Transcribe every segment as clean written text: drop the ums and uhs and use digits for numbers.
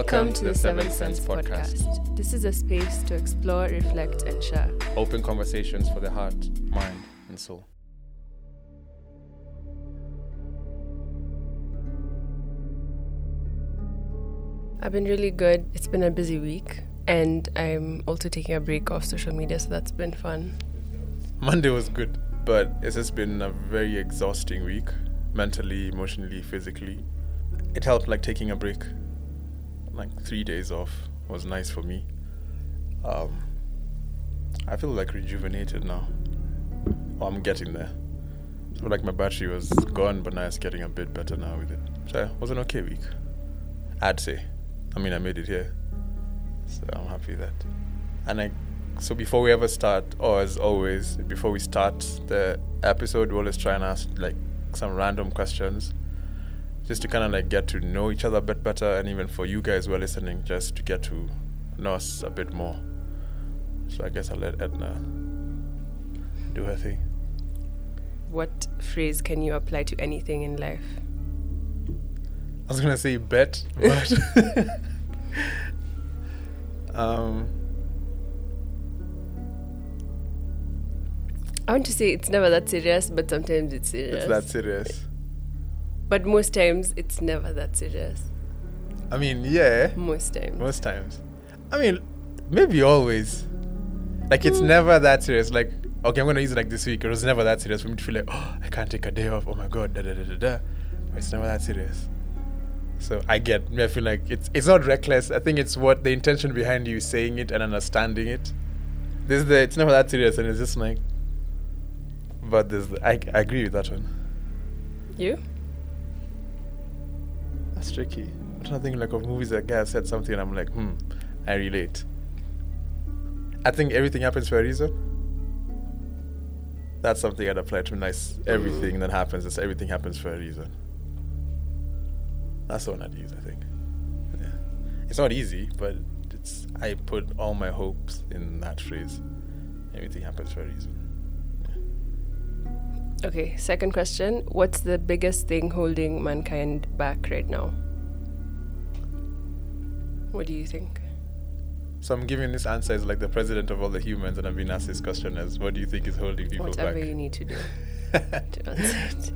Welcome to the Seventh Sense podcast. This is a space to explore, reflect, and share. Open conversations for the heart, mind, and soul. I've been really good. It's been a busy week, and I'm also taking a break off social media, so that's been fun. Monday was good, but it's just been a very exhausting week, mentally, emotionally, physically. It helped, like, taking a break. Like 3 days off was nice for me. I feel like rejuvenated now. Oh, I'm getting there. So like my battery was gone, but now it's getting a bit better now with it. So it was an okay week, I'd say. I mean, I made it here, so I'm happy with that. And so before we ever start, or as always, before we start the episode, we'll always try and ask like some random questions, just to kind of like get to know each other a bit better, and even for you guys who are listening, just to get to know us a bit more. So I guess I'll let Edna do her thing. What phrase can you apply to anything in life? I was gonna say bet, but I want to say it's never that serious, but sometimes it's serious. It's that serious. But most times, it's never that serious. I mean, yeah. Most times. I mean, maybe always. Like, it's never that serious. Like, okay, I'm going to use it like this week. It was never that serious for me to feel like, oh, I can't take a day off. Oh, my God, da-da-da-da-da. It's never that serious. So I feel like it's not reckless. I think it's what the intention behind you saying it and understanding it. It's never that serious, and it's just like, but I agree with that one. You? That's tricky. I'm trying to think like of movies that guy said something and I'm like, I relate. I think everything happens for a reason. That's something I'd apply to nice. Everything that happens, everything happens for a reason. That's the one I'd use, I think. Yeah. It's not easy, but I put all my hopes in that phrase. Everything happens for a reason. Okay, second question. What's the biggest thing holding mankind back right now? What do you think? So I'm giving this answer as like the president of all the humans, and I've been asked this question as, what do you think is holding people back? Whatever you need to do to answer it.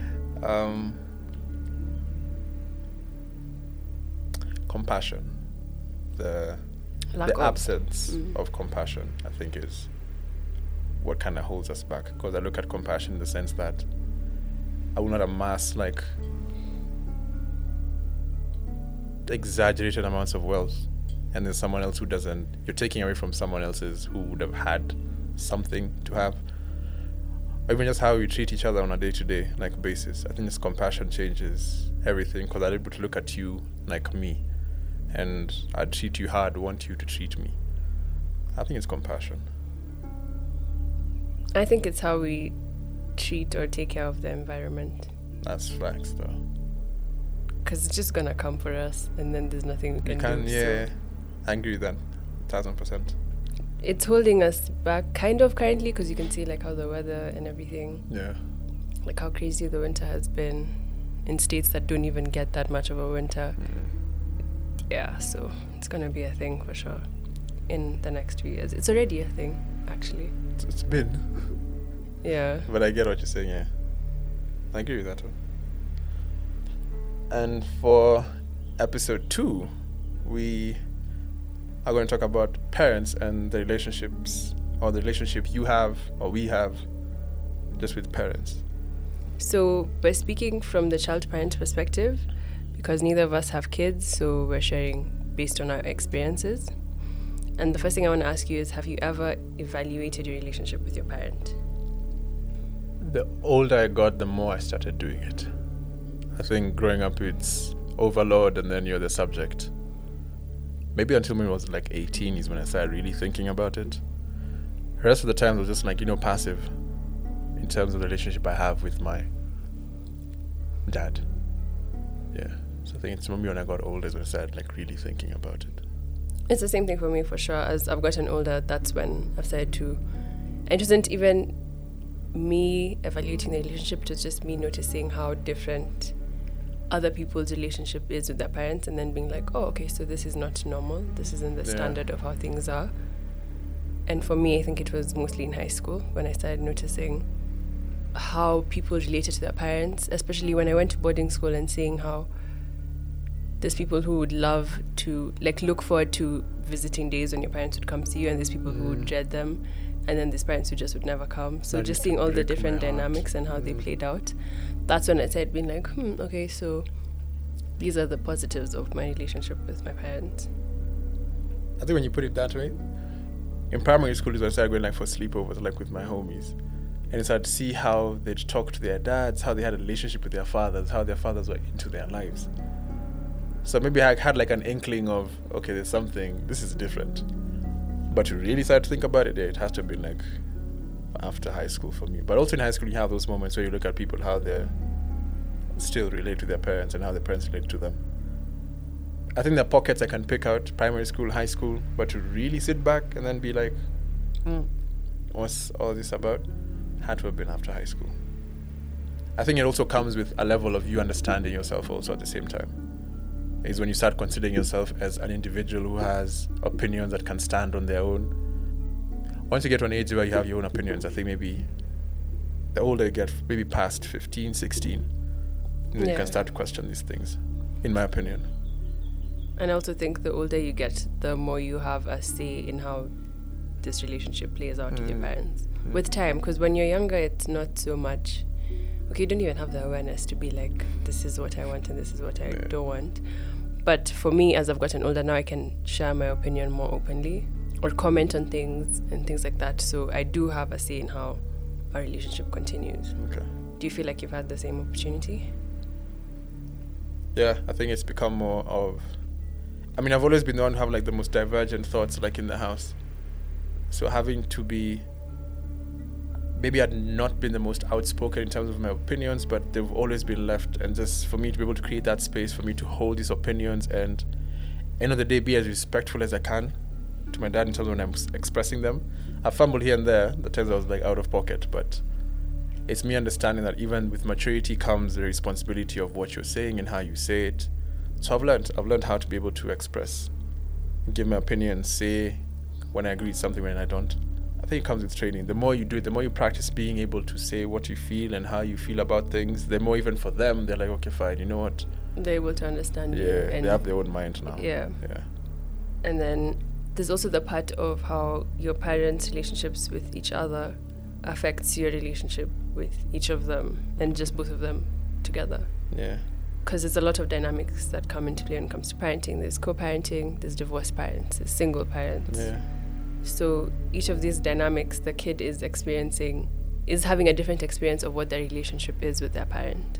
Compassion. The absence of compassion, I think, is what kind of holds us back. Because I look at compassion in the sense that I will not amass like exaggerated amounts of wealth, and then someone else who doesn't. You're taking away from someone else's who would have had something to have. Or even just how we treat each other on a day-to-day like basis. I think this compassion changes everything, because I'm able to look at you like me, and I treat you how I'd want you to treat me. I think it's compassion. I think it's how we treat or take care of the environment. That's facts, though. Because it's just gonna come for us, and then there's nothing we can do. Yeah, I agree with that, 1,000%. It's holding us back, kind of currently, because you can see like how the weather and everything. Yeah. Like how crazy the winter has been in states that don't even get that much of a winter. Yeah, so it's gonna be a thing for sure in the next few years. It's already a thing, actually. It's been. Yeah. But I get what you're saying, yeah. I agree with that one. And for episode 2, we are going to talk about parents and the relationships, or the relationship you have or we have just with parents. So we're speaking from the child-parent perspective because neither of us have kids, so we're sharing based on our experiences. And the first thing I want to ask you is, have you ever evaluated your relationship with your parent? The older I got, the more I started doing it. I think growing up, it's overload and then you're the subject. Maybe until I was like 18 is when I started really thinking about it. The rest of the time, it was just like, passive in terms of the relationship I have with my dad. Yeah. So I think it's maybe when I got older is when I started like really thinking about it. It's the same thing for me, for sure. As I've gotten older, that's when I've started to... It wasn't even me evaluating the relationship, it was just me noticing how different other people's relationship is with their parents, and then being like, oh, okay, so this is not normal. This isn't the standard of how things are. And for me, I think it was mostly in high school when I started noticing how people related to their parents, especially when I went to boarding school and seeing how there's people who would love to, like, look forward to visiting days when your parents would come see you, and there's people who would dread them, and then there's parents who just would never come. So just seeing all the different dynamics and how they played out, that's when I started being like, okay, so these are the positives of my relationship with my parents. I think when you put it that way, in primary school is when I started going like for sleepovers, like with my homies. And I started to see how they'd talk to their dads, how they had a relationship with their fathers, how their fathers were into their lives. So maybe I had like an inkling of, okay, there's something, this is different. But to really start to think about it, it has to have been like after high school for me. But also in high school, you have those moments where you look at people, how they still relate to their parents and how their parents relate to them. I think there are pockets I can pick out, primary school, high school, but to really sit back and then be like, what's all this about? Had to have been after high school. I think it also comes with a level of you understanding yourself also at the same time. Is when you start considering yourself as an individual who has opinions that can stand on their own. Once you get to an age where you have your own opinions, I think maybe the older you get, maybe past 15, 16, then you can start to question these things, in my opinion. And I also think the older you get, the more you have a say in how this relationship plays out with your parents. With time, because when you're younger, it's not so much, okay, you don't even have the awareness to be like, this is what I want and this is what I don't want. But for me, as I've gotten older now, I can share my opinion more openly or comment on things and things like that. So I do have a say in how our relationship continues. Okay. Do you feel like you've had the same opportunity? Yeah, I think it's become more of, I mean, I've always been the one who have like the most divergent thoughts like in the house. So having to be, maybe I'd not been the most outspoken in terms of my opinions, but they've always been left. And just for me to be able to create that space for me to hold these opinions and end of the day be as respectful as I can to my dad in terms of when I'm expressing them. I fumbled here and there. The times I was like out of pocket, but it's me understanding that even with maturity comes the responsibility of what you're saying and how you say it. So I've learned how to be able to express, give my opinion, say when I agree with something, when I don't. I think it comes with training. The more you do it, the more you practice being able to say what you feel and how you feel about things, the more even for them, they're like, okay, fine, you know what? They're able to understand you. Yeah, And they have their own mind now. Yeah. Yeah. And then there's also the part of how your parents' relationships with each other affects your relationship with each of them and just both of them together. Yeah. Because there's a lot of dynamics that come into play when it comes to parenting. There's co-parenting, there's divorced parents, there's single parents. Yeah. So each of these dynamics the kid is experiencing is having a different experience of what their relationship is with their parent.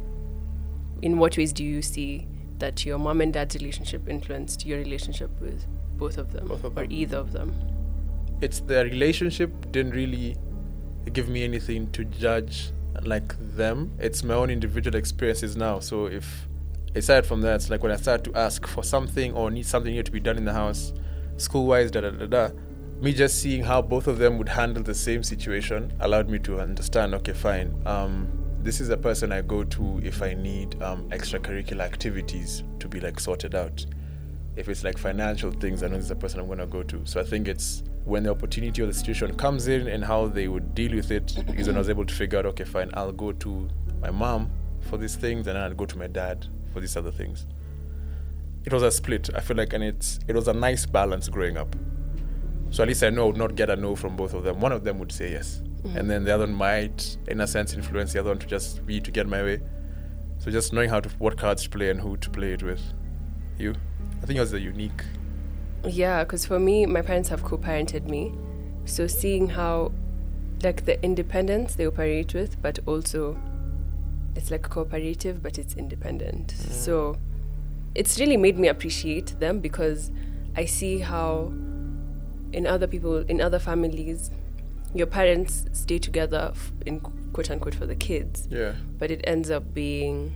In what ways do you see that your mom and dad's relationship influenced your relationship with both of them, or either of them? It's the relationship didn't really give me anything to judge like them. It's my own individual experiences now. So if it started from there, it's like when I started to ask for something or need something here to be done in the house, school-wise, me just seeing how both of them would handle the same situation allowed me to understand, okay, fine, this is a person I go to if I need extracurricular activities to be like sorted out. If it's like financial things, I know this is a person I'm going to go to. So I think it's when the opportunity or the situation comes in and how they would deal with it is when I was able to figure out, okay, fine, I'll go to my mom for these things and then I'll go to my dad for these other things. It was a split, I feel like, and it was a nice balance growing up. So at least I know I would not get a no from both of them. One of them would say yes. Mm-hmm. And then the other one might, in a sense, influence the other one to just be to get my way. So just knowing what cards to play and who to play it with. You? I think it was a unique... Yeah, because for me, my parents have co-parented me. So seeing how, like, the independence they operate with, but also it's like cooperative, but it's independent. Mm. So it's really made me appreciate them because I see how in other families, your parents stay together in quote unquote for the kids. Yeah. But it ends up being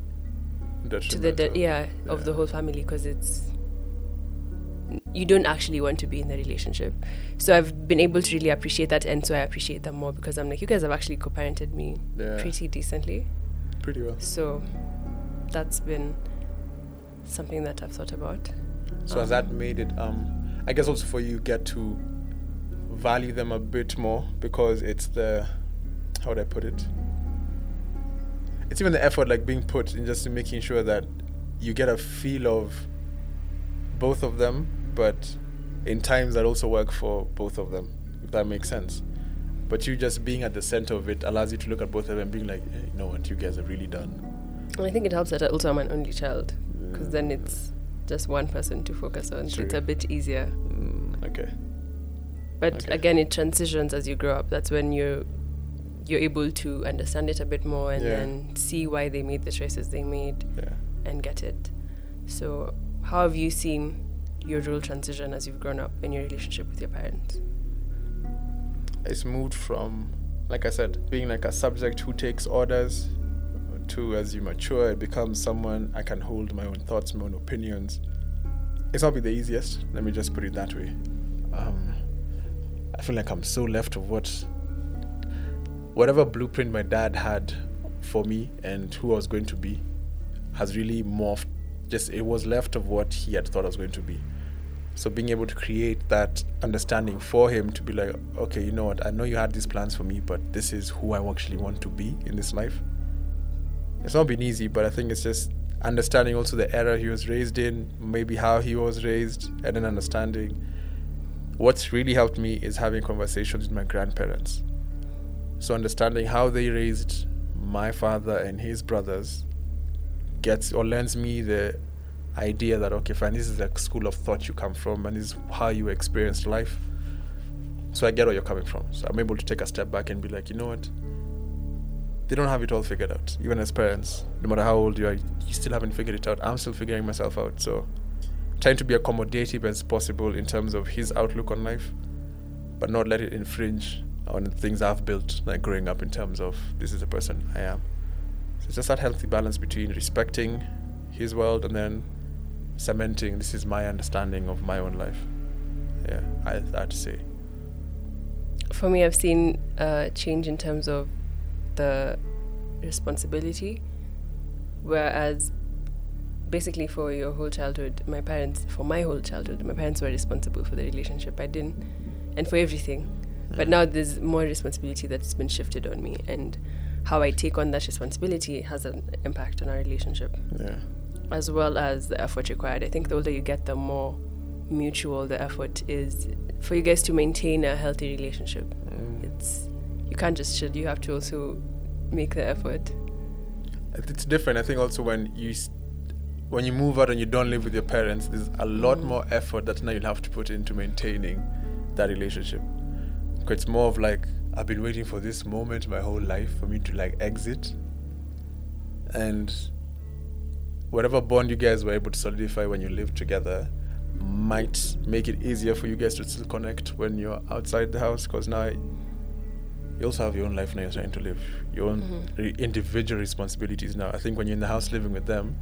to the of the whole family because you don't actually want to be in the relationship. So I've been able to really appreciate that, and so I appreciate them more because I'm like, you guys have actually co-parented me pretty decently. Pretty well. So that's been something that I've thought about. So has that made it, I guess also for you get to value them a bit more, because it's the, how would I put it? It's even the effort like being put in just making sure that you get a feel of both of them, but in times that also work for both of them, if that makes sense. But you just being at the center of it allows you to look at both of them and being like, hey, you know what, you guys have really done. And I think it helps that also I'm an only child, because then it's just one person to focus on, so it's a bit easier. Okay. But again, it transitions as you grow up. That's when you're able to understand it a bit more and then see why they made the choices they made and get it. So how have you seen your role transition as you've grown up in your relationship with your parents? It's moved from, like I said, being like a subject who takes orders to, as you mature, it becomes someone I can hold my own thoughts, my own opinions. It's not been the easiest, let me just put it that way. I feel like I'm so left of whatever blueprint my dad had for me and who I was going to be has really morphed. Just it was left of what he had thought I was going to be. So being able to create that understanding for him to be like, okay, you know what, I know you had these plans for me, but this is who I actually want to be in this life. It's not been easy, but I think it's just understanding also the era he was raised in, maybe how he was raised, and then understanding. What's really helped me is having conversations with my grandparents. So understanding how they raised my father and his brothers gets or lends me the idea that, okay, fine, this is the school of thought you come from and this is how you experienced life. So I get where you're coming from. So I'm able to take a step back and be like, you know what? They don't have it all figured out. Even as parents, no matter how old you are, you still haven't figured it out. I'm still figuring myself out. So trying to be accommodative as possible in terms of his outlook on life, but not let it infringe on things I've built, like growing up, in terms of this is the person I am. So it's just that healthy balance between respecting his world and then cementing this is my understanding of my own life. Yeah, I'd say. For me, I've seen a change in terms of the responsibility, whereas basically for your whole childhood, my parents were responsible for the relationship. I didn't, and for everything. But now there's more responsibility that's been shifted on me, and how I take on that responsibility has an impact on our relationship. Yeah. As well as the effort required. I think the older you get, the more mutual the effort is for you guys to maintain a healthy relationship. You can't just chill, you have to also make the effort. It's different. I think also when you move out and you don't live with your parents, there's a lot more effort that now you'll have to put into maintaining that relationship. Because it's more of like, I've been waiting for this moment my whole life for me to like exit. And whatever bond you guys were able to solidify when you lived together might make it easier for you guys to still connect when you're outside the house, because now you also have your own life now you're trying to live, your own individual responsibilities now. I think when you're in the house living with them,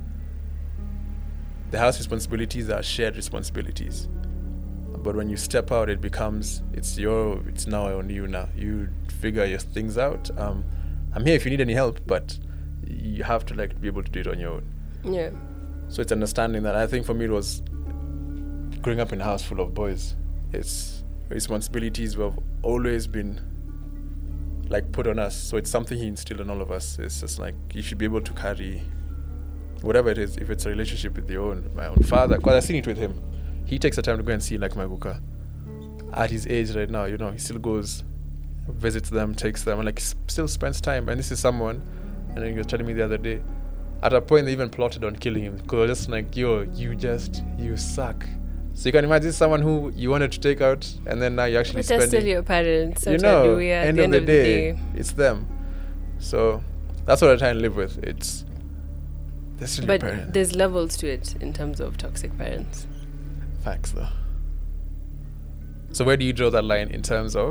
the house responsibilities are shared responsibilities. But when you step out, it becomes, it's now on you now. You figure your things out. I'm here if you need any help, but you have to like be able to do it on your own. Yeah. So it's understanding that. I think for me it was growing up in a house full of boys. It's responsibilities have always been like put on us. So it's something he instilled in all of us. It's just like you should be able to carry whatever it is. If it's a relationship with my own father, because I've seen it with him. He takes the time to go and see like my Guka. At his age right now, he still goes, visits them, takes them, and like still spends time. And this is someone, and then he was telling me the other day, at a point they even plotted on killing him because just like, yo, you suck. So you can imagine someone who you wanted to take out, and then now you actually spending. But they're still your parents. So end of the day, it's them. So that's what I try and live with. They're still your parents. But there's levels to it in terms of toxic parents. Facts though. So where do you draw that line in terms of,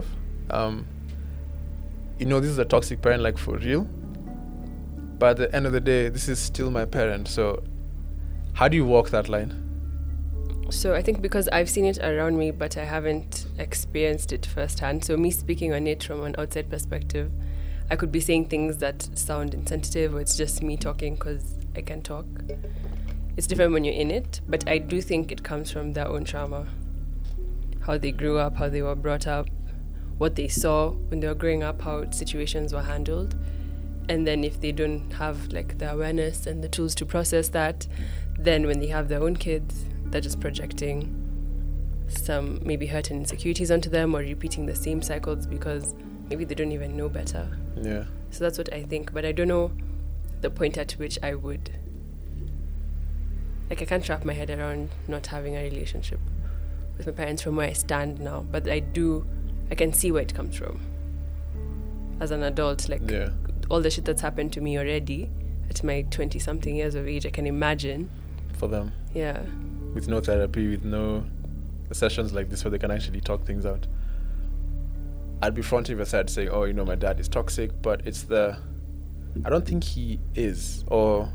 this is a toxic parent, like for real? But at the end of the day, this is still my parent. So how do you walk that line? So I think because I've seen it around me, but I haven't experienced it firsthand. So me speaking on it from an outside perspective, I could be saying things that sound insensitive, or it's just me talking because I can talk. It's different when you're in it, but I do think it comes from their own trauma. How they grew up, how they were brought up, what they saw when they were growing up, how situations were handled. And then if they don't have like the awareness and the tools to process that, then when they have their own kids, they're just projecting some maybe hurt and insecurities onto them, or repeating the same cycles because maybe they don't even know better. Yeah. So that's what I think, but I don't know the point at which I would, like, I can't wrap my head around not having a relationship with my parents from where I stand now, but I can see where it comes from as an adult. Like, all the shit that's happened to me already at my 20-something years of age, I can imagine. For them. Yeah. With no therapy, with no sessions like this where they can actually talk things out. I'd be fronting with side saying, oh, you know, my dad is toxic, but it's I don't think he is, or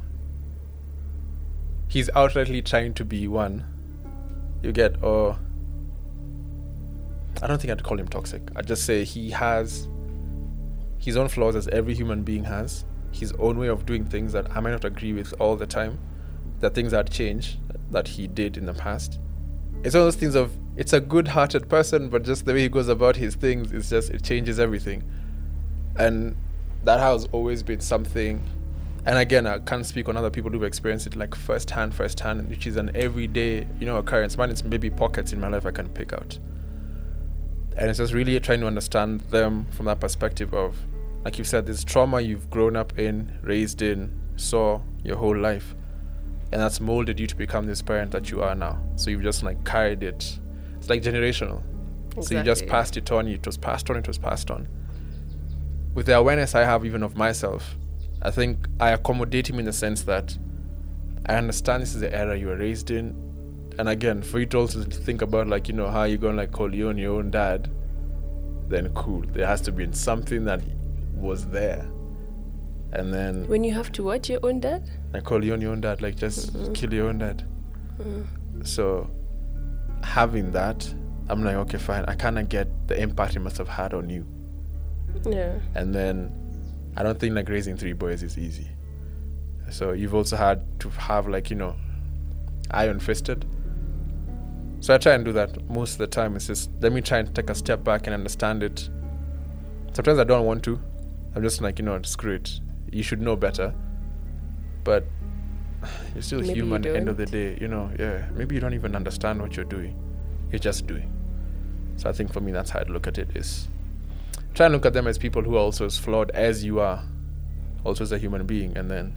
he's outrightly trying to be one. You get, or I don't think I'd call him toxic. I'd just say he has his own flaws, as every human being has, his own way of doing things that I might not agree with all the time, that things that change that he did in the past. It's one of those things of, it's a good-hearted person, but just the way he goes about his things, it changes everything. And that has always been something, and again, I can't speak on other people who've experienced it like firsthand, which is an everyday, occurrence. Mine, it's maybe pockets in my life I can pick out. And it's just really trying to understand them from that perspective of, like you said, this trauma you've grown up in, raised in, saw your whole life. And that's molded you to become this parent that you are now. So you've just like carried it. It's like generational. Exactly. So you just passed it on. It was passed on. With the awareness I have even of myself, I think I accommodate him in the sense that I understand this is the era you were raised in. And again, for you to also think about like, how you're going to like call you on your own dad, then cool. There has to be something that was there. And then when you have to watch your own dad? Like call you on your own dad, like just kill your own dad. So having that, I'm like, okay, fine. I kind of get the impact it must have had on you. Yeah. And then I don't think like raising 3 boys is easy. So you've also had to have like, iron fisted. So I try and do that most of the time. It's just, let me try and take a step back and understand it. Sometimes I don't want to. I'm just like, screw it. You should know better. But you're still maybe human at the end of the day, Maybe you don't even understand what you're doing. You're just doing. So I think for me, that's how I look at it, is try and look at them as people who are also as flawed as you are, also as a human being. And then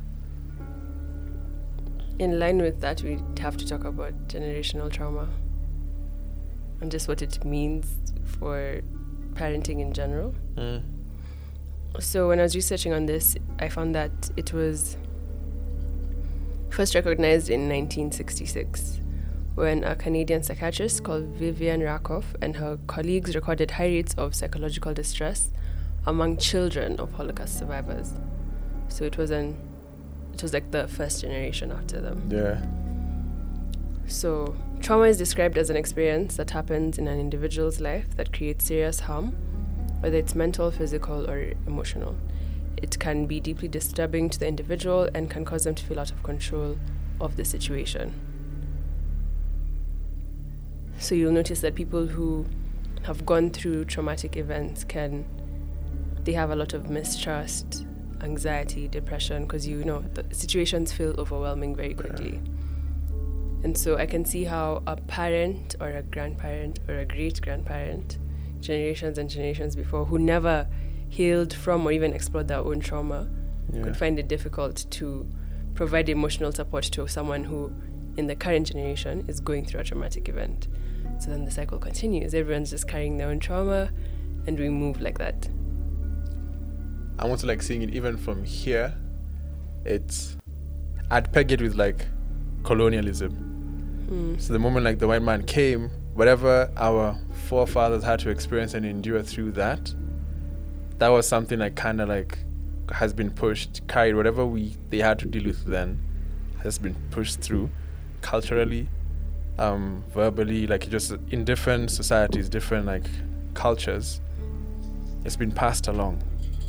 in line with that, we have to talk about generational trauma and just what it means for parenting in general. So when I was researching on this, I found that it was first recognized in 1966 when a Canadian psychiatrist called Vivian Rakoff and her colleagues recorded high rates of psychological distress among children of Holocaust survivors. So it was like the first generation after them. Yeah. So trauma is described as an experience that happens in an individual's life that creates serious harm, whether it's mental, physical, or emotional. It can be deeply disturbing to the individual and can cause them to feel out of control of the situation. So you'll notice that people who have gone through traumatic events they have a lot of mistrust, anxiety, depression, because the situations feel overwhelming very quickly. And so I can see how a parent or a grandparent or a great-grandparent, generations and generations before, who never healed from or even explored their own trauma, could find it difficult to provide emotional support to someone who, in the current generation, is going through a traumatic event. So then the cycle continues. Everyone's just carrying their own trauma, and we move like that. I'm also like seeing it even from here. I'd peg it with like colonialism. So the moment like the white man came, whatever our forefathers had to experience and endure through that was something like kind of like has been pushed, carried. Whatever they had to deal with then has been pushed through culturally, verbally, like just in different societies, different like cultures. It's been passed along.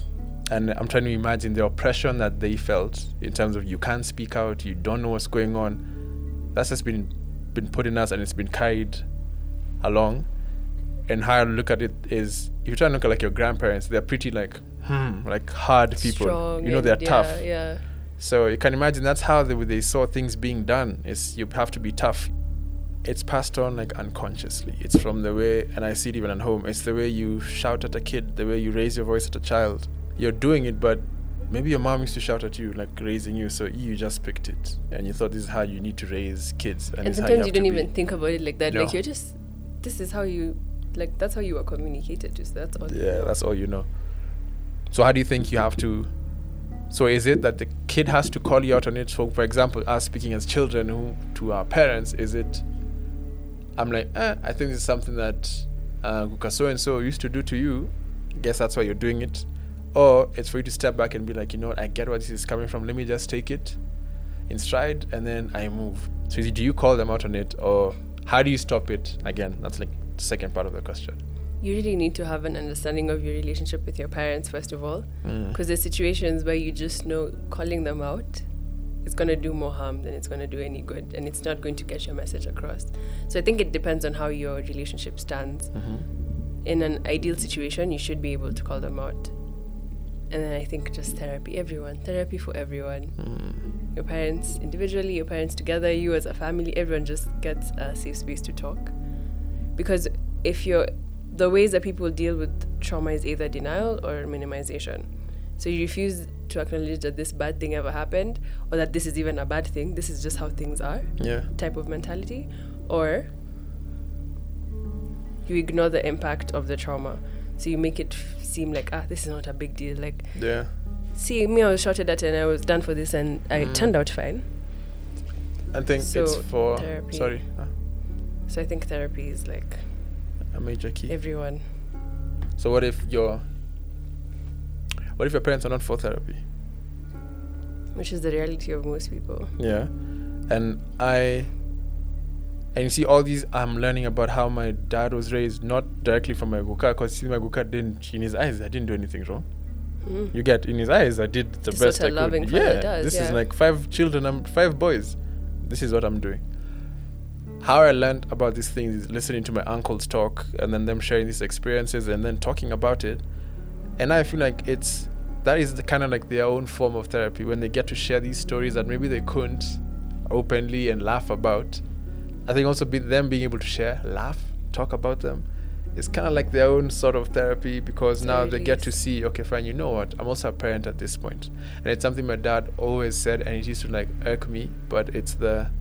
And I'm trying to imagine the oppression that they felt in terms of you can't speak out, you don't know what's going on. That's just been put in us, and it's been carried along. And how I look at it is, if you try and look at like your grandparents, they're pretty like hard people. Strong, you know, they're tough. Yeah. So you can imagine that's how they saw things being done. Is you have to be tough. It's passed on like unconsciously. It's from the way, and I see it even at home, it's the way you shout at a kid, the way you raise your voice at a child. You're doing it, but maybe your mom used to shout at you, like raising you, so you just picked it and you thought this is how you need to raise kids. And sometimes you don't even think about it like that. No. Like, this is how you, like, that's how you are communicated to. So that's all. Yeah, that's all you know. So how do you think you have to? So is it that the kid has to call you out on it? So, for example, us speaking as children who to our parents, is it? I'm like, I think this is something that so and so used to do to you. Guess that's why you're doing it. Or it's for you to step back and be like, you know what, I get where this is coming from. Let me just take it in stride and then I move. So do you call them out on it, or how do you stop it? Again, that's like the second part of the question. You really need to have an understanding of your relationship with your parents, first of all. Because there's situations where you just know calling them out is going to do more harm than it's going to do any good. And it's not going to get your message across. So I think it depends on how your relationship stands. In an ideal situation, you should be able to call them out. And then I think just therapy for everyone. Your parents individually, your parents together, you as a family, everyone just gets a safe space to talk. Because the ways that people deal with trauma is either denial or minimization. So you refuse to acknowledge that this bad thing ever happened, or that this is even a bad thing, this is just how things are, type of mentality. Or you ignore the impact of the trauma. So you make it seem like, this is not a big deal. Like, see, me, I was shouted at and I was done for this and I turned out fine. I think it's for therapy. Sorry. So I think therapy is like a major key. Everyone. So what if your parents are not for therapy? Which is the reality of most people. Yeah. And you see all these, I'm learning about how my dad was raised, not directly from my guka, because my guka didn't, in his eyes, I didn't do anything wrong. You get, in his eyes, I did the best I could. This is like 5 children, I'm 5 boys. This is what I'm doing. How I learned about these things is listening to my uncles talk, and then them sharing these experiences, and then talking about it. And I feel like that is the kind of like their own form of therapy, when they get to share these stories that maybe they couldn't openly and laugh about. I think also them being able to share, laugh, talk about them, it's kind of like their own sort of therapy, because now they get to see, okay, fine, you know what, I'm also a parent at this point. And it's something my dad always said, and it used to like irk me, but it's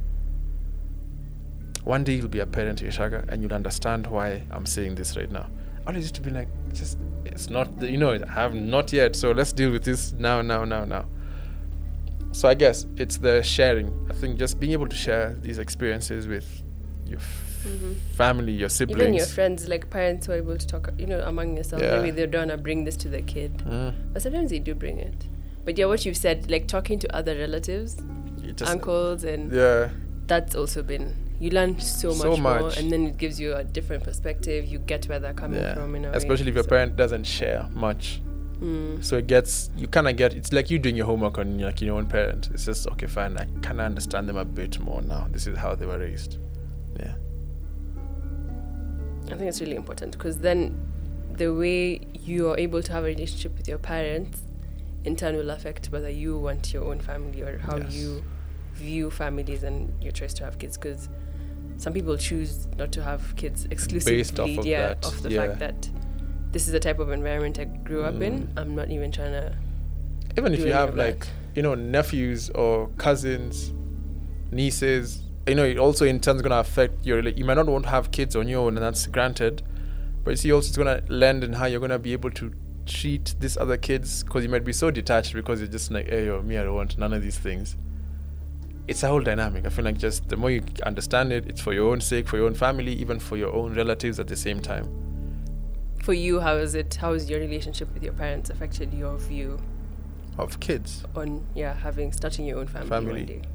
one day you'll be a parent, Yeshaga, and you'll understand why I'm saying this right now. I always used to be like, it's not, I have not yet, so let's deal with this now. So I guess it's the sharing. I think just being able to share these experiences with your family, your siblings. Even your friends, like parents who are able to talk, among yourselves. Yeah. Maybe they don't want to bring this to the kid. But sometimes they do bring it. But yeah, what you've said, like talking to other relatives, uncles, and that's also been, you learn so much more, and then it gives you a different perspective. You get where they're coming from, especially if your parent doesn't share much. So you kind of get, it's like you doing your homework on like your own parent. It's just, okay, fine, I kind of understand them a bit more now. This is how they were raised. Yeah. I think it's really important, because then the way you are able to have a relationship with your parents in turn will affect whether you want your own family or how you view families and your choice to have kids. Because some people choose not to have kids exclusively based off of off the fact that this is the type of environment I grew up in. I'm not even trying to. Even if you have like, nephews or cousins, nieces, it also in turn is going to affect your. You might not want to have kids on your own, and that's granted. But you see, also it's going to lend in how you're going to be able to treat these other kids, because you might be so detached because you're just like, hey, me, I don't want none of these things. It's a whole dynamic. I feel like just the more you understand it, it's for your own sake, for your own family, even for your own relatives at the same time. For you, how has your relationship with your parents affected your view of kids? On starting your own family one day.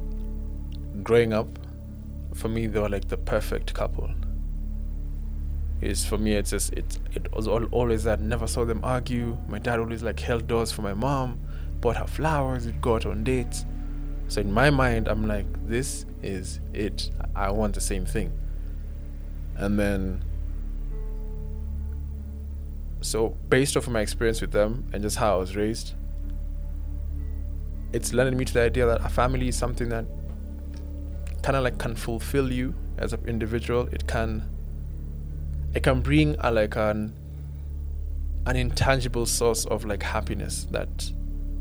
Growing up, for me, they were like the perfect couple. is for me, it's just it was always that. Never saw them argue. My dad always like held doors for my mom, bought her flowers, we'd go out on dates. So in my mind, I'm like, this is it. I want the same thing. And then, so based off of my experience with them and just how I was raised, it's lending me to the idea that a family is something that kind of like can fulfill you as an individual. It can bring a like an intangible source of like happiness that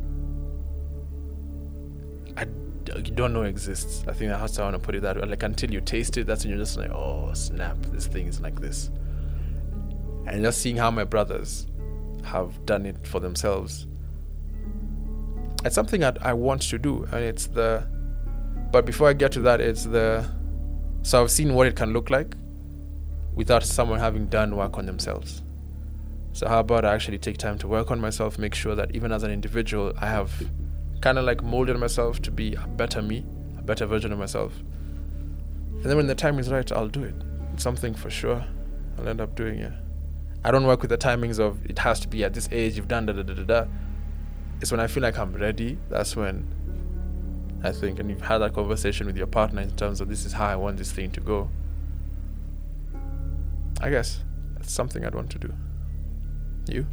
you don't know exists. I think that's how I want to put it that way. Like until you taste it, that's when you're just like, oh snap, this thing is like this. And just seeing how my brothers have done it for themselves, it's something that I want to do. And but before I get to that, so I've seen what it can look like without someone having done work on themselves. So how about I actually take time to work on myself, make sure that even as an individual, I have kind of like molded myself to be a better me, a better version of myself. And then when the time is right, I'll do it. It's something for sure I'll end up doing it. I don't work with the timings of it has to be at this age, you've done da-da-da-da-da. It's when I feel like I'm ready, that's when I think, and you've had that conversation with your partner in terms of this is how I want this thing to go. I guess that's something I'd want to do. You?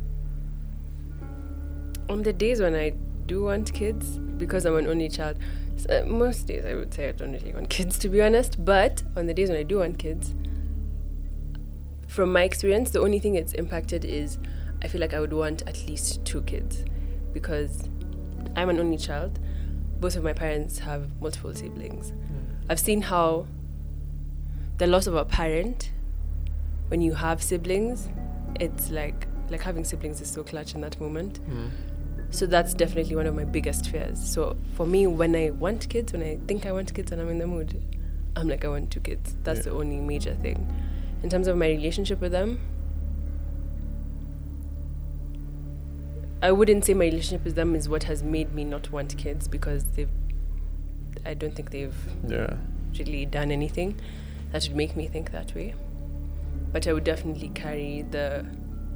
On the days when I do want kids, because I'm an only child, most days I would say I don't really want kids, to be honest, but on the days when I do want kids, from my experience, the only thing it's impacted is I feel like I would want at least 2 kids, because I'm an only child. Both of my parents have multiple siblings. I've seen how the loss of a parent, when you have siblings, it's like having siblings is so clutch in that moment. So that's definitely one of my biggest fears. So for me, when I want kids, when I think I want kids and I'm in the mood, I'm like, I want 2 kids. That's the only major thing. In terms of my relationship with them, I wouldn't say my relationship with them is what has made me not want kids, because I don't think they've really done anything that would make me think that way. But I would definitely carry the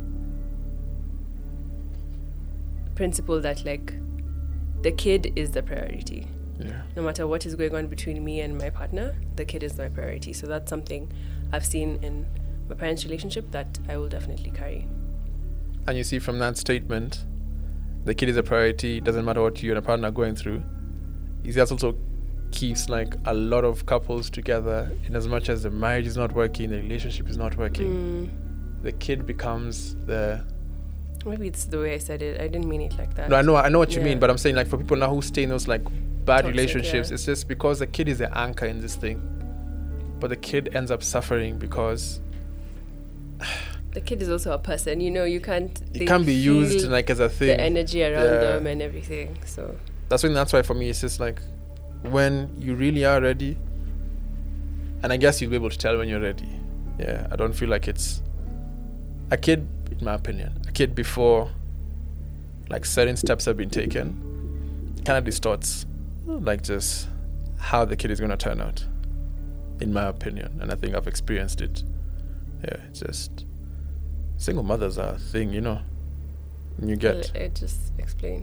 principle that like the kid is the priority. No matter what is going on between me and my partner, the kid is my priority. So that's something I've seen in my parents' relationship that I will definitely carry. And you see from that statement, the kid is a priority, doesn't matter what you and a partner are going through. That also keeps like a lot of couples together, in as much as the marriage is not working, the relationship is not working. The kid becomes the... Maybe it's the way I said it. I didn't mean it like that. No, I know what you mean, but I'm saying like for people now who stay in those like bad Toxic, relationships, it's just because the kid is the anchor in this thing. But the kid ends up suffering because... the kid is also a person, you can't... It can be used like as a thing. The energy around them and everything, so... That's why for me it's just like, when you really are ready, and I guess you'll be able to tell when you're ready. I don't feel like it's... A kid, in my opinion, before like certain steps have been taken, kind of distorts like just how the kid is going to turn out, in my opinion. And I think I've experienced it. It's just... Single mothers are a thing, you get... Just explain.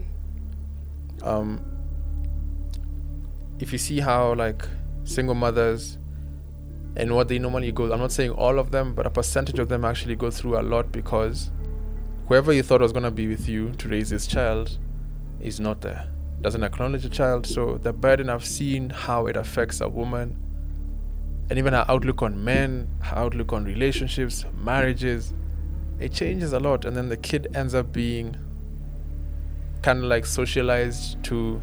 If you see how like single mothers and what they normally go, I'm not saying all of them, but a percentage of them actually go through a lot, because whoever you thought was going to be with you to raise this child is not there, doesn't acknowledge the child. So the burden, I've seen how it affects a woman, and even her outlook on men, her outlook on relationships, marriages, it changes a lot. And then the kid ends up being kind of like socialized to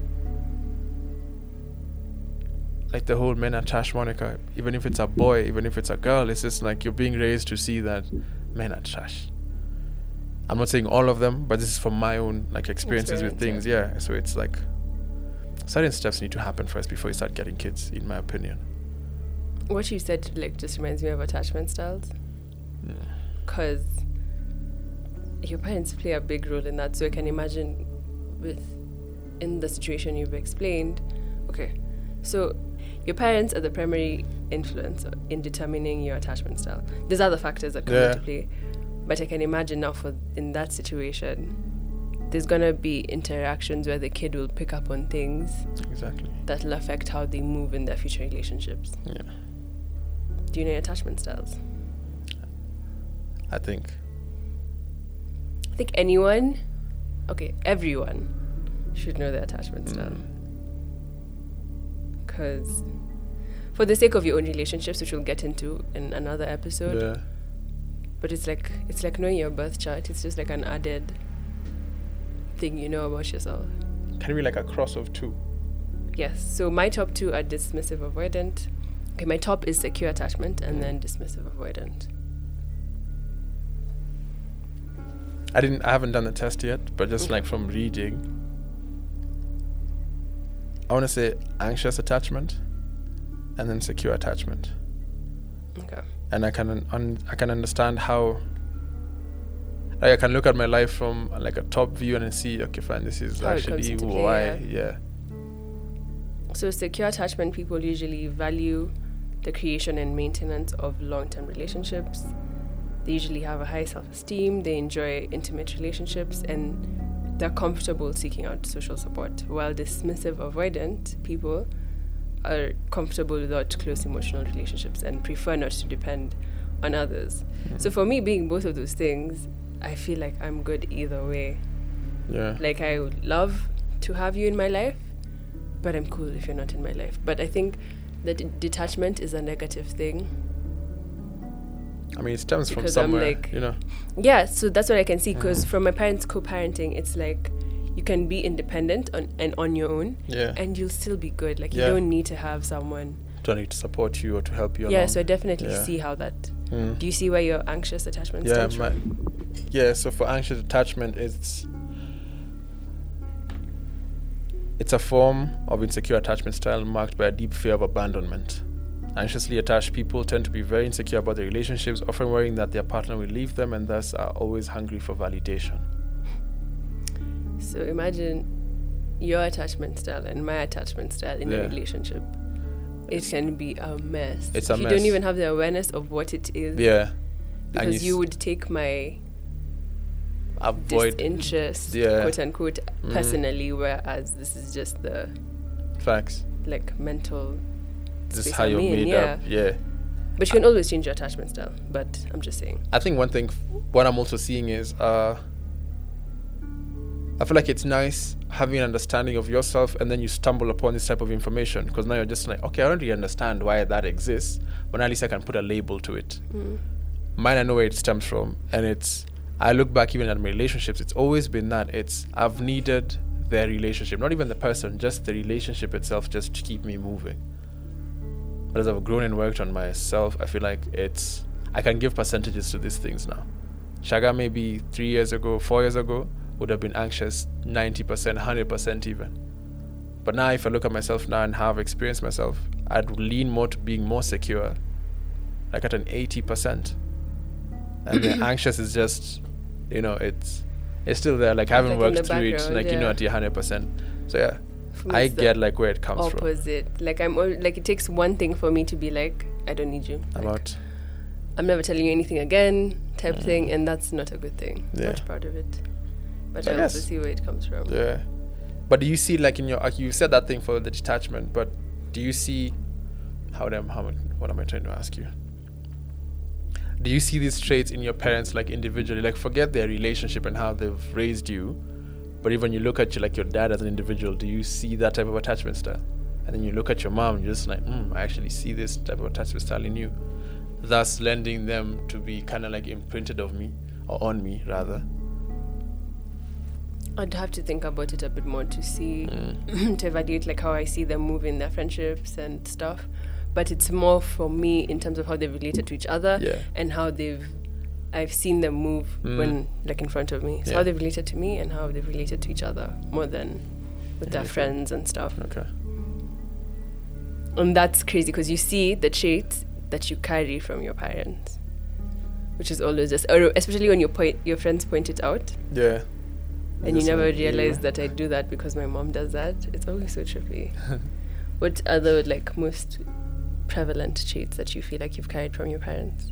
like the whole men are trash moniker. Even if it's a boy, even if it's a girl, it's just like you're being raised to see that men are trash. I'm not saying all of them, but this is from my own like experiences with things. So it's like certain steps need to happen first before you start getting kids, in my opinion. What you said like just reminds me of attachment styles, because your parents play a big role in that. So I can imagine in the situation you've explained, okay, so your parents are the primary influence in determining your attachment style. There's other factors that come into play, but I can imagine now in that situation, there's gonna be interactions where the kid will pick up on things that will affect how they move in their future relationships. Yeah. Do you know your attachment styles? I think everyone should know their attachment style. Because for the sake of your own relationships, which we'll get into in another episode, but it's like knowing your birth chart. It's just like an added thing you know about yourself. Can it be like a cross of two? Yes. So my top two are dismissive avoidant. Okay, my top is secure attachment and then dismissive avoidant. I haven't done the test yet, but just like from reading, I want to say anxious attachment and then secure attachment. Okay. And I can understand how, like, I can look at my life from like a top view and see, okay, fine, this is how actually why. Yeah. So secure attachment people usually value the creation and maintenance of long-term relationships. They usually have a high self-esteem, they enjoy intimate relationships, and they're comfortable seeking out social support, while dismissive avoidant people are comfortable without close emotional relationships and prefer not to depend on others. So for me, being both of those things, I feel like I'm good either way. Yeah. Like, I would love to have you in my life, but I'm cool if you're not in my life. But I think that detachment is a negative thing. I mean, it stems because from somewhere, I'm like, you know. Yeah, so that's what I can see, because from my parents' co-parenting, it's like you can be independent and on your own, and you'll still be good. Like, you don't need to have someone. Don't need to support you or to help you Yeah, along. so I definitely see how that. Do you see where your anxious attachment stems from? So for anxious attachment, it's a form of insecure attachment style marked by a deep fear of abandonment. Anxiously attached people tend to be very insecure about their relationships, often worrying that their partner will leave them, and thus are always hungry for validation. So imagine your attachment style and my attachment style in a relationship. It can be a mess. It's a mess. You don't even have the awareness of what it is. Yeah. Because you would take my disinterest, quote unquote, personally, whereas this is just the facts. Like mental. This is how you're made up. Yeah. But you can always change your attachment style. But I'm just saying. I think one thing, what I'm also seeing is, I feel like it's nice having an understanding of yourself, and then you stumble upon this type of information, because now you're just like, okay, I don't really understand why that exists, but at least I can put a label to it. Mine, I know where it stems from, and I look back even at my relationships, it's always been that. I've needed their relationship, not even the person, just the relationship itself, just to keep me moving. But as I've grown and worked on myself, I feel like I can give percentages to these things now. Shaga maybe 3 years ago, 4 years ago, would have been anxious 90%, 100% even. But now if I look at myself now and how I've experienced myself, I'd lean more to being more secure, like at an 80%. And the anxious is just, it's still there, like I haven't worked through it, like, at your 100%. So yeah, I get like where it comes from. Opposite. Like it takes one thing for me to be like, I don't need you. I'm never telling you anything again, type thing, and that's not a good thing. I'm not proud of it. But I also see where it comes from. Yeah. But do you see, like, in your, you said that thing for the detachment, but do you see what am I trying to ask you? Do you see these traits in your parents, like, individually? Like, forget their relationship and how they've raised you, but even you look at you, like, your dad as an individual, do you see that type of attachment style? And then you look at your mom, you're just like, I actually see this type of attachment style in you, thus lending them to be kind of like imprinted of me, or on me rather. I'd have to think about it a bit more to see, to evaluate like how I see them move in their friendships and stuff. But it's more for me in terms of how they've related to each other and how I've seen them move when like in front of me. So how they've related to me and how they've related to each other more than with their friends and stuff. Okay. And that's crazy because you see the traits that you carry from your parents, which is always just, or especially when your friends point it out. Yeah. And you never realize that I do that because my mom does that. It's always so trippy. What other like most prevalent traits that you feel like you've carried from your parents?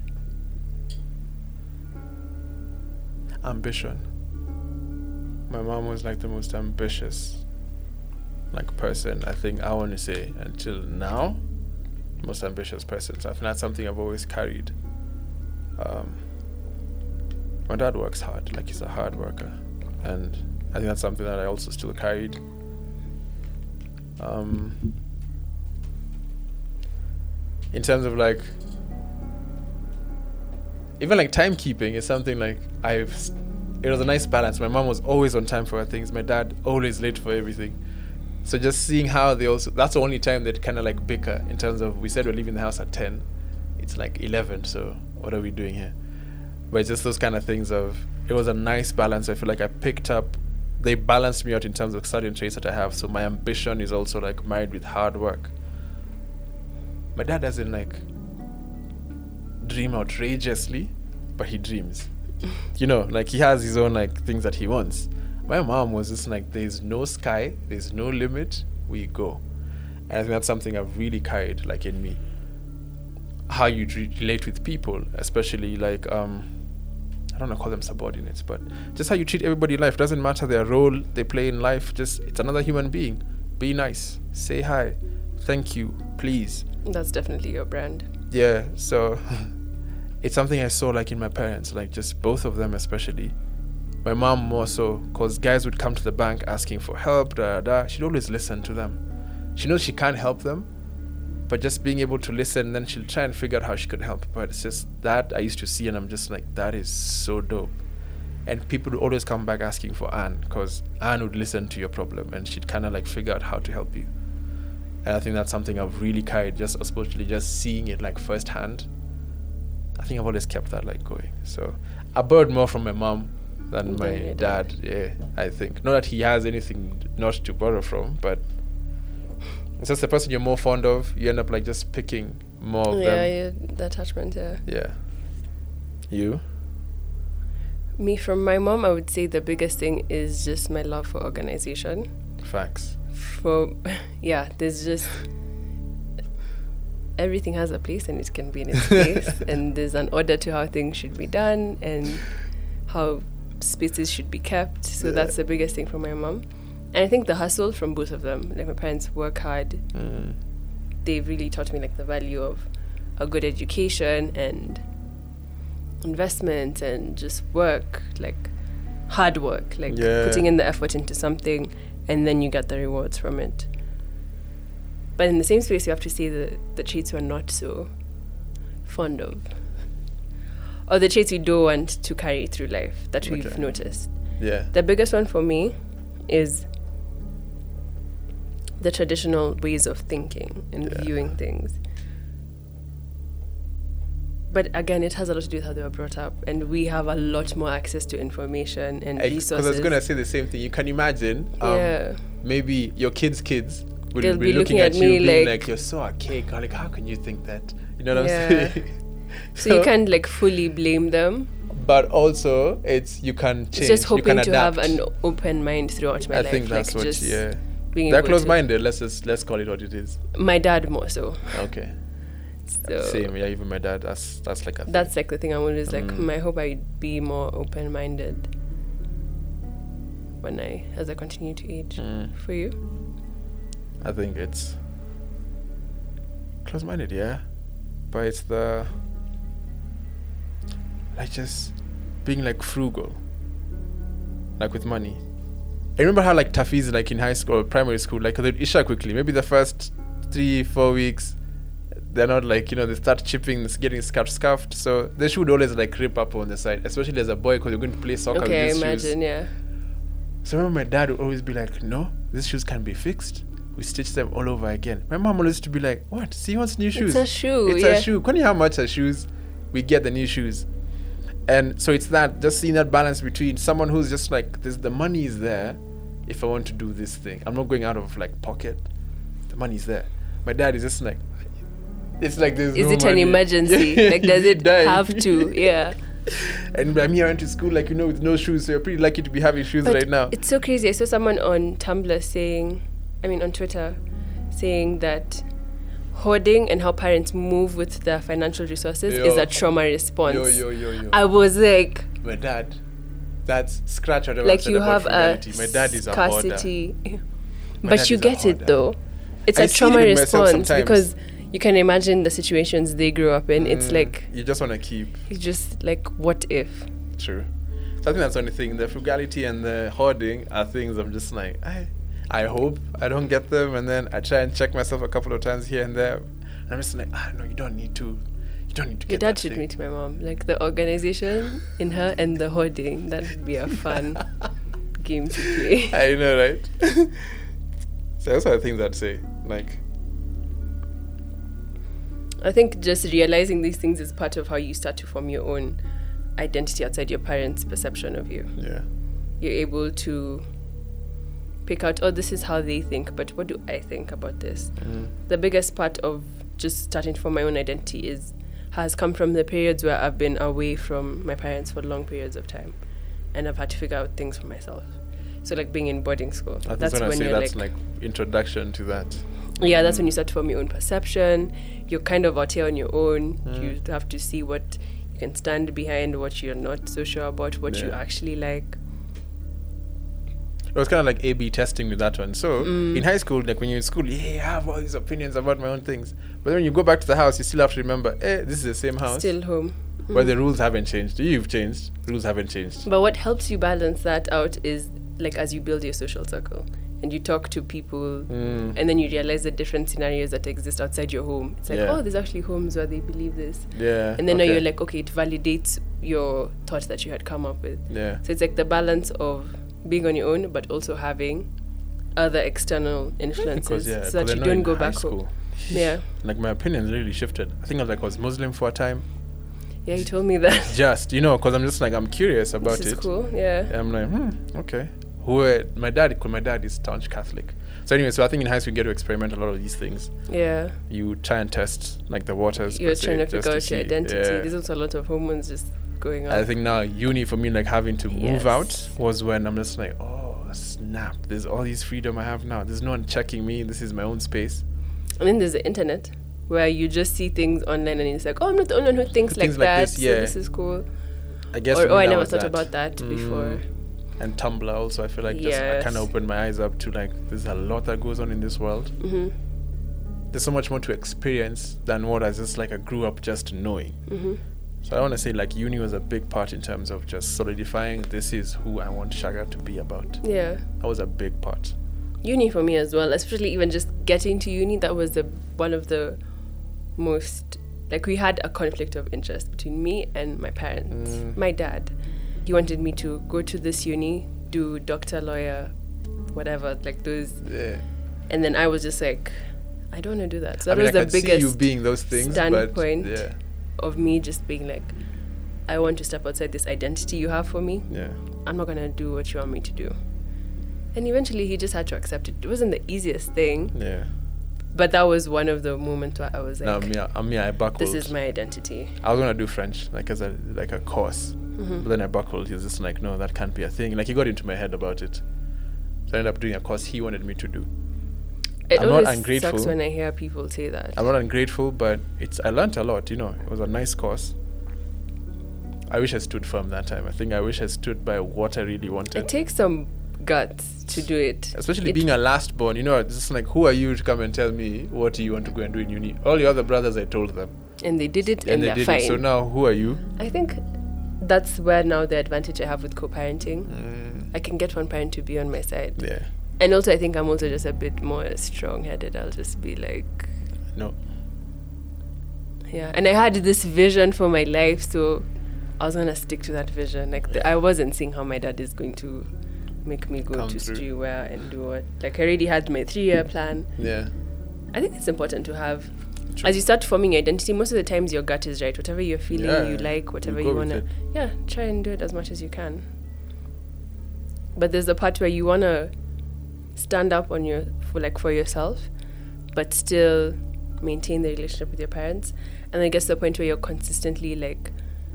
Ambition. My mom was like the most ambitious person, I think, I want to say, until now, the most ambitious person. So I think that's something I've always carried. My dad works hard, like he's a hard worker, and I think that's something that I also still carried. In terms of like, even like timekeeping is something like it was a nice balance. My mom was always on time for her things. My dad always late for everything. So just seeing how that's the only time they'd kind of like bicker in terms of, we said we're leaving the house at 10. It's like 11, so what are we doing here? But it's just those kind of things of, it was a nice balance. I feel like they balanced me out in terms of certain traits that I have. So my ambition is also like married with hard work. My dad doesn't like dream outrageously, but he dreams. Like he has his own like things that he wants. My mom was just like, there's no sky, there's no limit, we go. And I think that's something I've really carried like in me. How you relate with people, especially like, I don't want to call them subordinates, but just how you treat everybody in life. Doesn't matter their role they play in life, just, it's another human being. Be nice, say hi, thank you, please. That's definitely your brand. Yeah, so it's something I saw like in my parents, like just both of them especially. My mom more so, because guys would come to the bank asking for help, she'd always listen to them. She knows she can't help them, but just being able to listen, then she'll try and figure out how she could help. But it's just that I used to see, and I'm just like, that is so dope. And people would always come back asking for Anne, because Anne would listen to your problem and she'd kind of like figure out how to help you. And I think that's something I've really carried, just especially just seeing it like firsthand. I think I've always kept that like going. So I borrowed more from my mom than my dad. Yeah, I think. Not that he has anything not to borrow from, but it's just the person you're more fond of, you end up like just picking more of them. Yeah, the attachment, Yeah. You? Me, from my mom, I would say the biggest thing is just my love for organization. Facts. There's just, everything has a place and it can be in its place, and there's an order to how things should be done and how spaces should be kept. So that's the biggest thing from my mom. And I think the hustle from both of them, like my parents work hard. They really taught me like the value of a good education and investment and just work, like hard work, like putting in the effort into something, and then you get the rewards from it. But in the same space, you have to say the traits we're not so fond of, or the traits we don't want to carry through life that we've noticed. Yeah. The biggest one for me is the traditional ways of thinking and viewing things. But again, it has a lot to do with how they were brought up, and we have a lot more access to information and resources. Because I was going to say the same thing. You can imagine, maybe your kids' will They'll be looking at you being like, you're so archaic. Like, how can you think that? You know what I'm saying? So you can't like fully blame them. But also, you can change. It's just hoping to adapt. have an open mind throughout my life. I think that's like what, they're close-minded. Let's call it what it is. My dad more so. Okay. So same, even my dad. That's like a thing. That's like the thing. I'm always like, I hope I'd be more open-minded as I continue to age. For you? I think it's close-minded, but it's just being like frugal, like with money. I remember how like toughies like in high school or primary school, like they'd issue quickly. Maybe the first 3-4 weeks, they're not like, they start chipping, getting scuffed. So they should always like rip up on the side, especially as a boy, because you're going to play soccer with these imagine, shoes. So I remember my dad would always be like, no, these shoes can be fixed. We stitch them all over again. My mom always used to be like, what? See, he wants new shoes. It's a shoe. It's a shoe. Can you how much are shoes? We get the new shoes. And so it's that, just seeing that balance between someone who's just like, the money is there if I want to do this thing. I'm not going out of like pocket. The money's there. My dad is just like, it's like there's is no it money. an emergency? Like, does it have to? Yeah. And I'm here, I went to school, like, with no shoes, so you're pretty lucky to be having shoes right now. It's so crazy. I saw someone on Tumblr on Twitter saying that hoarding and how parents move with their financial resources is a trauma response. Yo. I was like, My dad, that's scratch whatever like I said you about have a frugality. My dad is a hoarder. scarcity. My But dad you is a get it hoarder. though. It's I a see it trauma in myself response sometimes. because you can imagine the situations they grew up in. It's like You just want to keep. it's just like, what if? True. So I think that's the only thing. The frugality and the hoarding are things I'm just like, I hope I don't get them, and then I try and check myself a couple of times here and there. And I'm just like, no, you don't need to. You don't need to Your get dad that should thing. meet my mom. Like the organization in her and the hoarding. That would be a fun game to play. I know, right? So those are the things I'd say. Like, I think just realizing these things is part of how you start to form your own identity outside your parents' perception of you. yeah. You're able to pick out, oh, this is how they think, but what do I think about this? The biggest part of just starting to form my own identity has come from the periods where I've been away from my parents for long periods of time, and I've had to figure out things for myself. So like being in boarding school, I that's was gonna when say you're that's like, introduction to that. yeah, that's when you start to form your own perception. You're kind of out here on your own. You have to see what you can stand behind, what you're not so sure about, what you Yeah. actually like. It was kind of like A/B testing with that one. So in high school, like when you're in school, I have all these opinions about my own things. But then when you go back to the house, you still have to remember, this is the same house. Still home. But the rules haven't changed. You've changed. Rules haven't changed. But what helps you balance that out is like as you build your social circle and you talk to people and then you realize the different scenarios that exist outside your home. It's like, Yeah. oh, there's actually homes where they believe this. Yeah. And then now okay. you're like, okay, it validates your thoughts that you had come up with. Yeah. So it's like the balance of being on your own but also having other external influences Because, so that you I know don't in go high back home. school, Yeah. like my opinions really shifted. I think I was Muslim for a time. Yeah, you told me that. Just, because I'm just like, I'm curious about This is it. cool. Yeah. And I'm like, okay. My dad is staunch Catholic. So anyway, so I think in high school you get to experiment a lot of these things. Yeah. You try and test like the waters. You're per se, trying to just figure out see. your identity. Yeah. There's also a lot of hormones just going on. I think now uni for me, like having to move Yes. out was when I'm just like, oh snap, there's all this freedom I have now. There's no one checking me. This is my own space. And then there's the internet where you just see things online and it's like, oh, I'm not the only one who thinks like Things like that. this, yeah. So this is cool. I guess. Or, for me oh, I that never was thought that. about that before. And Tumblr also, I feel like just I Yes. kind of opened my eyes up to like there's a lot that goes on in this world. Mm-hmm. There's so much more to experience than what I just like I grew up just knowing. Mm-hmm. So I want to say like uni was a big part in terms of just solidifying this is who I want Shaga to be about. Yeah. That was a big part. Uni for me as well, especially even just getting to uni, that was one of the most, like we had a conflict of interest between me and my parents. My dad, he wanted me to go to this uni, do doctor, lawyer, whatever, like those. Yeah. And then I was just like, I don't want to do that. So that I mean, was I the could see biggest you being those things, standpoint but yeah, of me just being like, I want to step outside this identity you have for me. yeah. I'm not going to do what you want me to do. And eventually he just had to accept it. It wasn't the easiest thing, Yeah. but that was one of the moments where I was Now like, I buckled. this is my identity. I was gonna do French, like as a course, but then I buckled. He was just like, no, that can't be a thing. Like he got into my head about it. So I ended up doing a course he wanted me to do. It I'm not always ungrateful. sucks when I hear people say that. I'm not ungrateful, but I learned a lot. It was a nice course. I wish I stood firm that time. I think I wish I stood by what I really wanted. It takes some guts to do it. Especially being a last born, it's just like, who are you to come and tell me what do you want to go and do in uni? All your other brothers, I told them. And they did it And they they're did fine. it. So now, who are you? I think that's where now the advantage I have with co-parenting. I can get one parent to be on my side. Yeah. And also I think I'm also just a bit more strong-headed. I'll just be like, No. yeah. And I had this vision for my life, so I was going to stick to that vision. Like I wasn't seeing how my dad is going to make me go Come to through. Streetwear and do what. Like I already had my 3-year plan. Yeah. I think it's important to have. True. As you start forming your identity, most of the times your gut is right. Whatever you're feeling, Yeah, you like, whatever you you go want with to, it. yeah, try and do it as much as you can. But there's the part where you want to stand up for yourself, but still maintain the relationship with your parents. And I guess the point where you're consistently like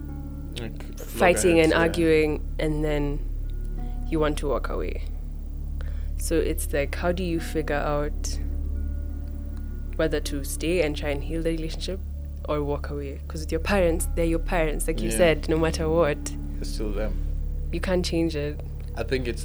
fighting and arguing, and then you want to walk away. So it's like, how do you figure out whether to stay and try and heal the relationship or walk away. Because with your parents, they're your parents, like you said, no matter what. It's still them. You can't change it. I think it's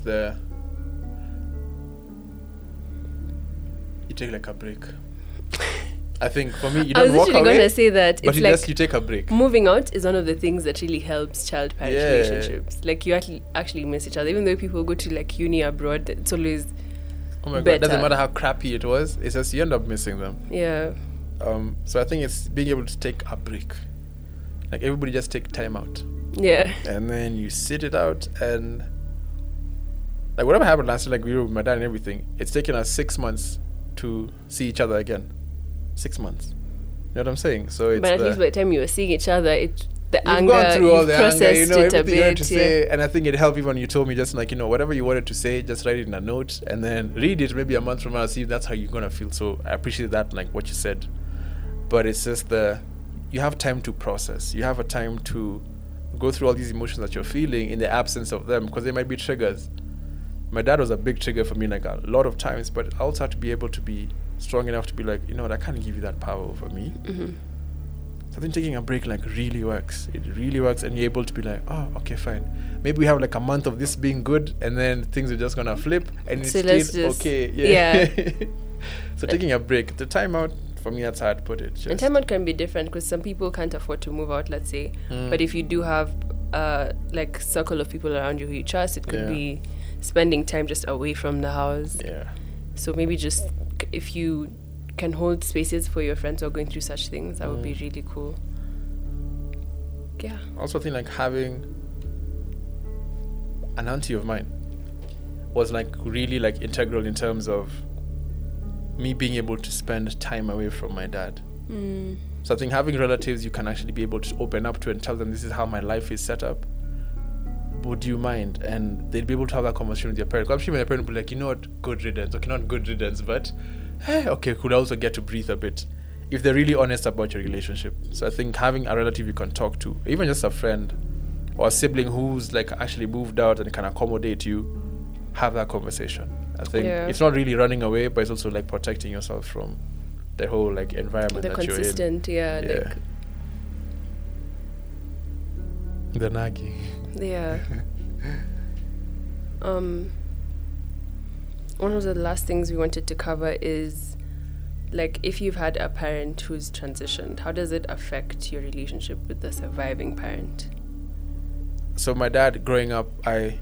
you take like a break. I think for me, you don't walk away. I was literally going to say that. But It's you take a break. Moving out is one of the things that really helps child-parent Yeah. relationships. Like, you actually miss each other. Even though people go to like uni abroad, it's always Oh my better. God, doesn't matter how crappy it was. It's just you end up missing them. Yeah. So I think it's being able to take a break. Like everybody just take time out. Yeah. And then you sit it out, and like whatever happened last year, like we were with my dad and everything, it's taken us 6 months to see each other again. 6 months. You know what I'm saying? So it's But at least by the time you were seeing each other, the you've anger, gone through all you've the processed anger, you know, it a everything you had bit. to say, and I think it helped even when you told me just like, you know, whatever you wanted to say, just write it in a note and then read it maybe a month from now, see if that's how you're gonna feel. So I appreciate that, like what you said. But it's just you have time to process. You have a time to go through all these emotions that you're feeling in the absence of them, because they might be triggers. My dad was a big trigger for me, like a lot of times, but I also have to be able to be strong enough to be like, you know what, I can't give you that power over me. Mm-hmm. So I think taking a break like really works. It really works, and you're able to be like, oh, okay, fine. Maybe we have like a month of this being good, and then things are just gonna flip, and it's So let's still just- okay. yeah. So taking a break, the time out, for me, that's how I'd put it. And Just, time out can be different because some people can't afford to move out, let's say. Mm. But if you do have like circle of people around you who you trust, it could Yeah. be spending time just away from the house. yeah. So maybe just if you can hold spaces for your friends who are going through such things, that would be really cool. Yeah. I also think like having an auntie of mine was like really like integral in terms of me being able to spend time away from my dad. Mm. So I think having relatives you can actually be able to open up to and tell them this is how my life is set up. Would you mind? And they'd be able to have that conversation with your parents. I'm sure my parents would be like, you know what, good riddance. Okay, not good riddance, but hey, okay, could also get to breathe a bit if they're really honest about your relationship. So I think having a relative you can talk to, even just a friend or a sibling who's like actually moved out and can accommodate you, have that conversation. I think it's not really running away, but it's also like protecting yourself from the whole like environment The that you're in. consistent, like The nagging. yeah. One of the last things we wanted to cover is like if you've had a parent who's transitioned, how does it affect your relationship with the surviving parent? So my dad growing up, I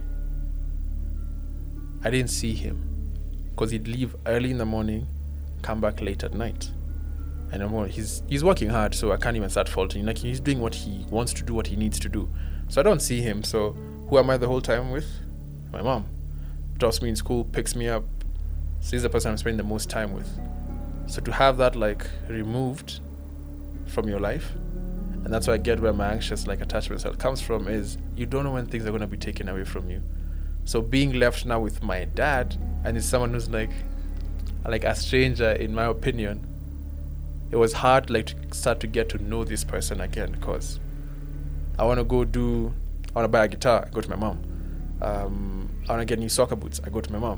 didn't see him because he'd leave early in the morning, come back late at night. And he's working hard, so I can't even start faulting. Like he's doing what he wants to do, what he needs to do. So I don't see him. So who am I the whole time with? My mom. Drops me in school, picks me up. So he's the person I'm spending the most time with. So to have that like removed from your life, and that's why I get where my anxious like attachment style comes from, is you don't know when things are going to be taken away from you. So being left now with my dad, and it's someone who's like a stranger in my opinion, it was hard like to start to get to know this person again, because I want to buy a guitar, I go to my mom. I want to get new soccer boots, I go to my mom.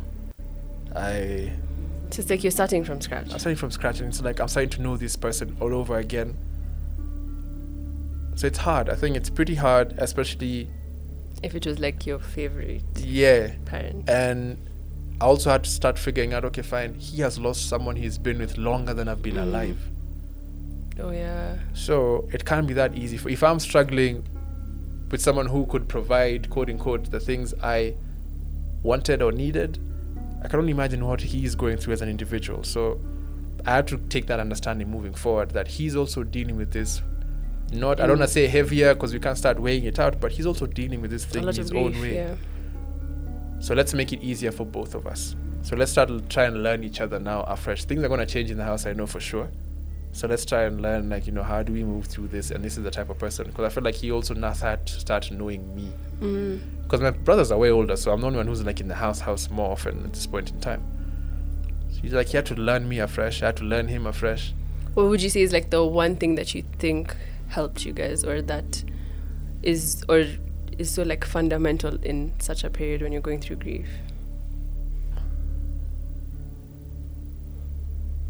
So it's like you're starting from scratch. I'm starting from scratch, and it's like I'm starting to know this person all over again. So it's hard. I think it's pretty hard, especially If it was like your favorite parent. And I also had to start figuring out, okay, fine, he has lost someone he's been with longer than I've been alive. Oh yeah. So it can't be that easy. If I'm struggling with someone who could provide, quote unquote, the things I wanted or needed, I can only imagine what he's going through as an individual. So I have to take that understanding moving forward, that he's also dealing with this. I don't want to say heavier because we can't start weighing it out, but he's also dealing with this thing in his own way. Yeah. So let's make it easier for both of us. So let's try and learn each other now afresh. Things are going to change in the house, I know for sure. So let's try and learn, how do we move through this? And this is the type of person. Because I feel like he also now had to start knowing me. Because my brothers are way older, so I'm the only one who's in the house more often at this point in time. So he had to learn me afresh. I had to learn him afresh. What would you say is like the one thing that you think helped you guys, or that is so like fundamental in such a period when you're going through grief?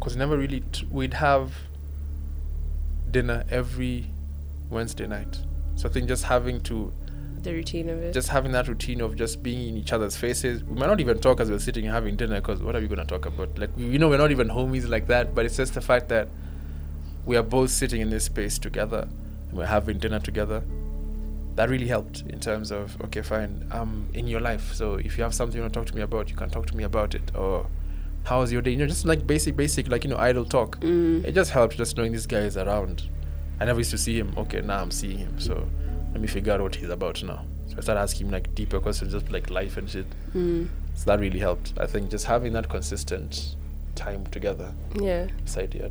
because never really we'd have dinner every Wednesday night. So I think just having The routine of it. just having that routine of just being in each other's faces. We might not even talk as we're sitting and having dinner, because what are we going to talk about? Like, we're not even homies like that, but it's just the fact that we are both sitting in this space together and we're having dinner together. That really helped in terms of, okay, fine, I'm in your life, so if you have something you want to talk to me about, you can talk to me about it. Or how was your day? Just like basic, like, idle talk. It just helps just knowing this guy is around. I never used to see him. Okay, now I'm seeing him, so let me figure out what he's about now. So I started asking him like deeper questions, just like life and shit. So that really helped. I think just having that consistent time together. Yeah. Is ideal.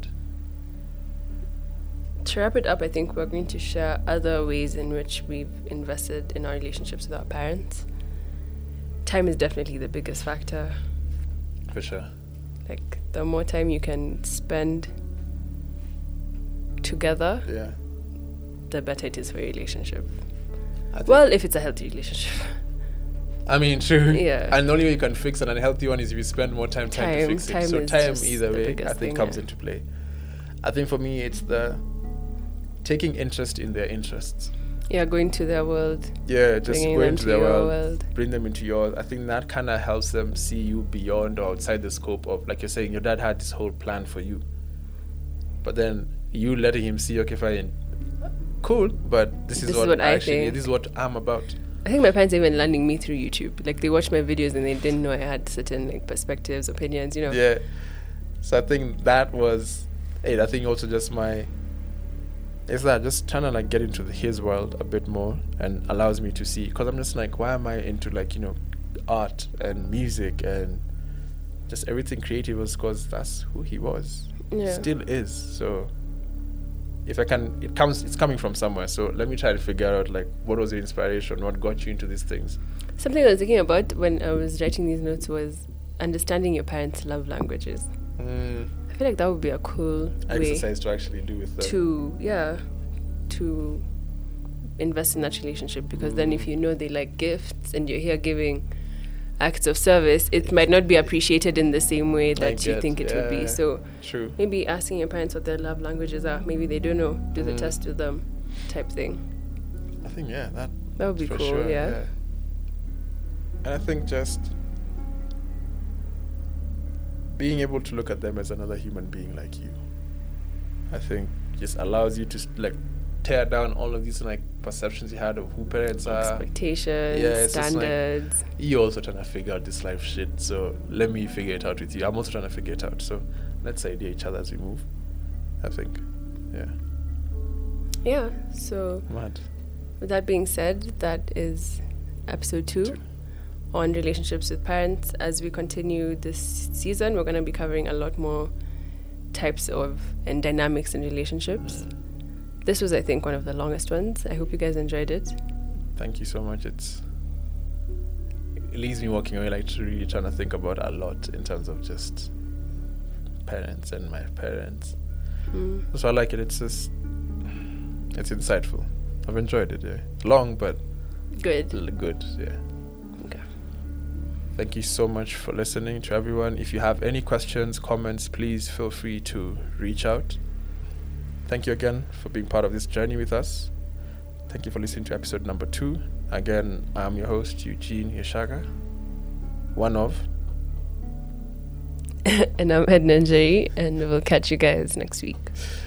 To wrap it up, I think we're going to share other ways in which we've invested in our relationships with our parents. Time is definitely the biggest factor. For sure. Like, the more time you can spend together, Yeah. the better it is for your relationship. Well, if it's a healthy relationship. I mean, true. Yeah. And the only way you can fix an unhealthy one is if you spend more time trying to fix it. So is time, just either the way, biggest I think thing, comes yeah. into play. I think for me, it's the taking interest in their interests. Yeah, going to their world. Yeah, just Bringing go them into to their your world, bring them into yours. I think that kind of helps them see you beyond or outside the scope of, like you're saying, your dad had this whole plan for you. But then you letting him see, okay, fine, cool, but this is what I actually, think. this is what I'm about. I think my parents are even learning me through YouTube. Like, they watched my videos and they didn't know I had certain like perspectives, opinions, Yeah. So I think that was it. I think also just it's that just trying to like get into his world a bit more and allows me to see, because I'm just like, why am I into like, art and music and just everything creative? Was because that's who he was. Yeah. Still is. So if I can, it's coming from somewhere. So let me try to figure out like what was the inspiration, what got you into these things. Something I was thinking about when I was writing these notes was understanding your parents' love languages. I feel like that would be a cool Exercise to actually do with them. To invest in that relationship, because then if you know they like gifts and you're here giving acts of service, it might not be appreciated in the same way that you think it would be. So true. Maybe asking your parents what their love languages are. Maybe they don't know. Do the test with them, type thing. I think that would be for cool. sure, Yeah. And I think just being able to look at them as another human being like you, I think just allows you to like tear down all of these like perceptions you had of who parents are, expectations, standards. Like, you're also trying to figure out this life shit, so let me figure it out with you. I'm also trying to figure it out, so let's idea each other as we move. I think, yeah. So mad. With that being said, that is episode 2 on relationships with parents. As we continue this season, we're going to be covering a lot more types of and dynamics in relationships. This was, I think, one of the longest ones. I hope you guys enjoyed it. Thank you so much. It leaves me walking away like really trying to think about a lot in terms of just parents and my parents. So I like it. It's just, it's insightful. I've enjoyed it. Yeah, long but good. Yeah. Okay. Thank you so much for listening to everyone. If you have any questions, comments, please feel free to reach out. Thank you again for being part of this journey with us. Thank you for listening to episode number 2. Again, I'm your host, Eugene Yeshaga, one of. And I'm Edna Njeri, and we'll catch you guys next week.